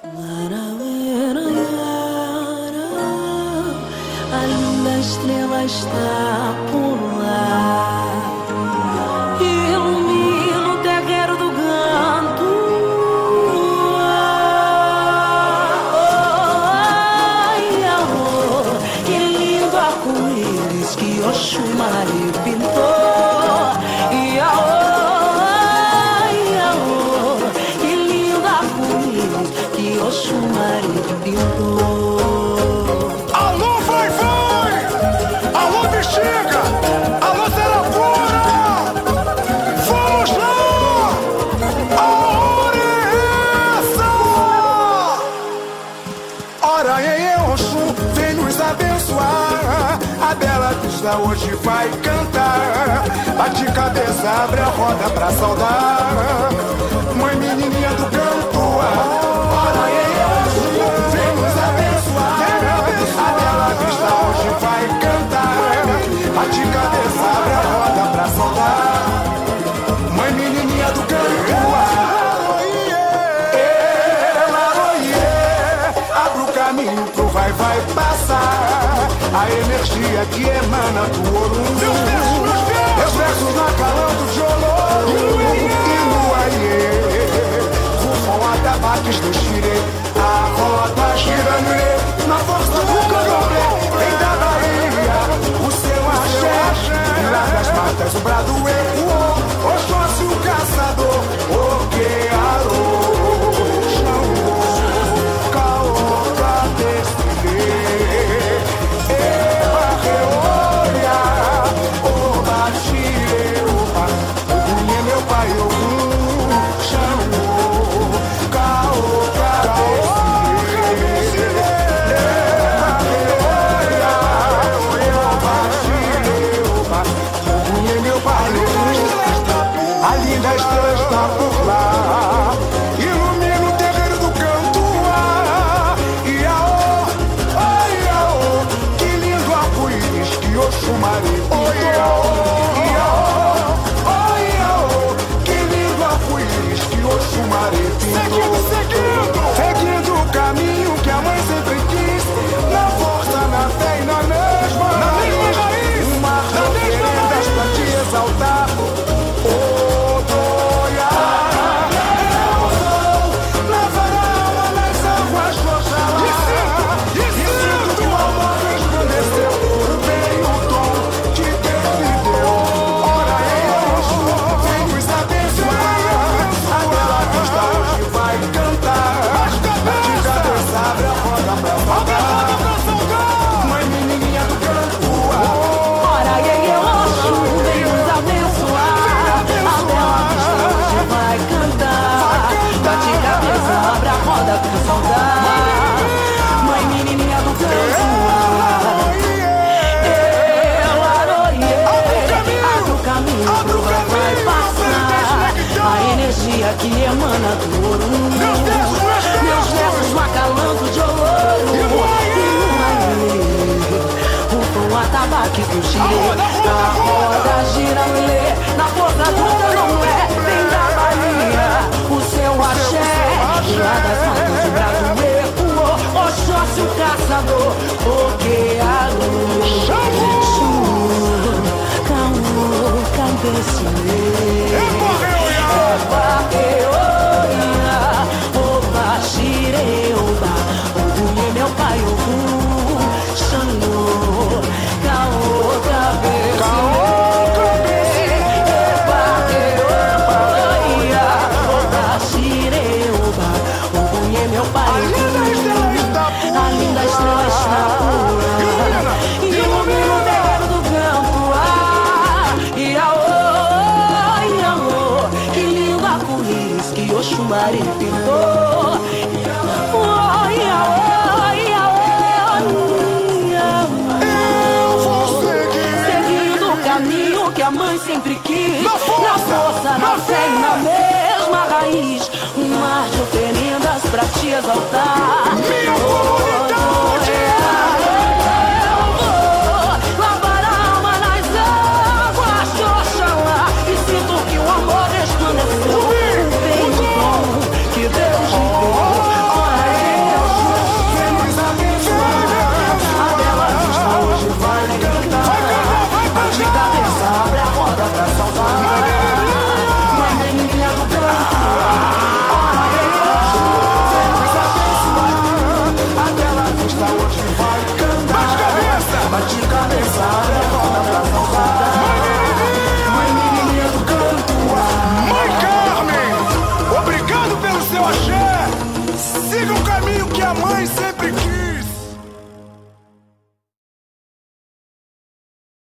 A linda estrela está por lá. Ilumina o terreiro do canto. Ai, amor, que lindo arco-íris que Oxumari pintou. E ai, amor, que lindo arco-íris que Oxumari pintou. Chega! Alô, Serafora! Vamos lá! A hora é essa! Ora, Oxum vem nos abençoar. A bela vista hoje vai cantar. Bate cabeça, abre a roda pra saudar. Mãe menininha do canto. Ora, Oxum vem nos abençoar. A bela vista hoje vai cantar. Bate cabeça, abre a roda pra saudar. Mãe menininha do canto. Abre o caminho pro vai passar. A energia que emana do Orum. Meus versos na calando de Olô. E no Aie rufam atabaques do Xirê. A roda gira na força do candomblé. Vem da Bahia o seu axé. Lá das matas o brado ecoou. Oxóssi o caçador. O que arô. Xangô. Caoca desfilê. Eba reolha. Oba xire oba. Ogum é meu pai Ogum. Xangô. Caoca desfilê. Eba reolha. Oba xire oba. Ogum é meu pai Ogum. A linda estrela está por lá. Ilumina o terreiro do canto. Iaô, oi, iaô. Que lindo arco-íris que Oxumari pintou. Oi, iaô, que lindo arco-íris que Oxumari pintou. Seguindo o caminho que a mãe sempre quis. Na força, na fé e na mesma raiz. Uma oferendas pra te exaltar. Mãe menininha do canto, abre o caminho pro vai passar. A energia que emana do Orum. Meus versos macalando de ouro. Rufam atabaques do Xirê. A roda gira na força do candomblé. Vem da Bahia o seu axé. Lá das matas o brado ecoou. Oxóssi o caçador. O que arô. Xu, caô, campesine. Eba reoia. Oba xire oba. Ogum é meu pai Ogum. Xangô, caô, campesine. Eba reoia. Oba xire oba. Ogum é meu pai Ogum. A linda estrela está pura. Ilumina o terreiro do campo. E amor, que lindo arco-íris que Oxumari pintou. Seguindo o caminho que a mãe sempre quis. Na força, na fé e na mesma raiz. Um mar de oferendas pra te exaltar.